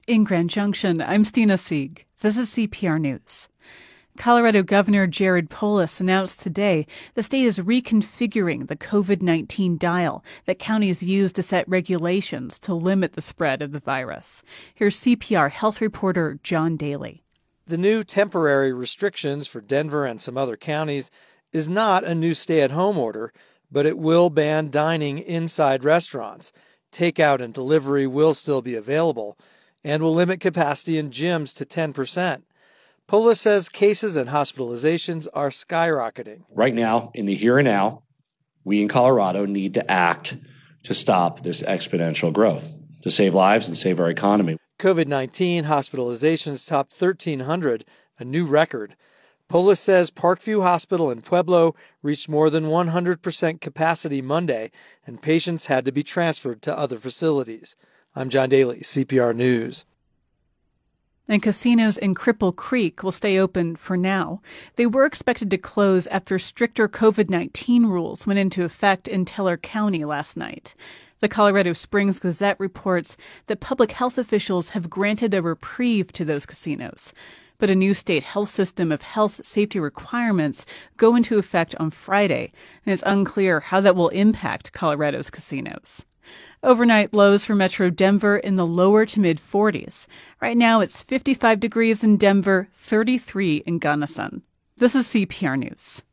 In Grand Junction, I'm Stina Sieg. This is CPR News. Colorado Governor Jared Polis announced today the state is reconfiguring the COVID-19 dial that counties use to set regulations to limit the spread of the virus. Here's CPR health reporter John Daly. The new temporary restrictions for Denver and some other counties is not a new stay-at-home order, but it will ban dining inside restaurants. Takeout and delivery will still be available and will limit capacity in gyms to 10%. Polis says cases and hospitalizations are skyrocketing. Right now, in the here and now, we in Colorado need to act to stop this exponential growth, to save lives and save our economy. COVID-19 hospitalizations topped 1,300, a new record. Polis says Parkview Hospital in Pueblo reached more than 100% capacity Monday, and patients had to be transferred to other facilities. I'm John Daly, CPR News. And casinos in Cripple Creek will stay open for now. They were expected to close after stricter COVID-19 rules went into effect in Teller County last night. The Colorado Springs Gazette reports that public health officials have granted a reprieve to those casinos. But a new state health system of health safety requirements go into effect on Friday, and it's unclear how that will impact Colorado's casinos. Overnight lows for Metro Denver in the lower to mid-40s. Right now it's 55 degrees in Denver, 33 in Gunnison. This is CPR News.